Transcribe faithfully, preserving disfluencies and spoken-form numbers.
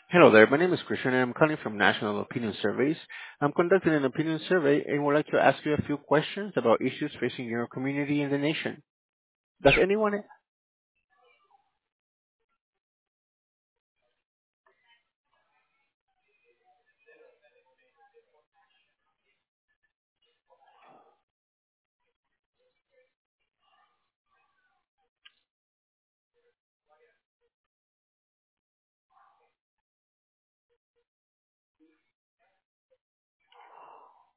Hello there. My name is Christian, and I'm calling from National Opinion Surveys. I'm conducting an opinion survey and would like to ask you a few questions about issues facing your community and the nation. Does anyone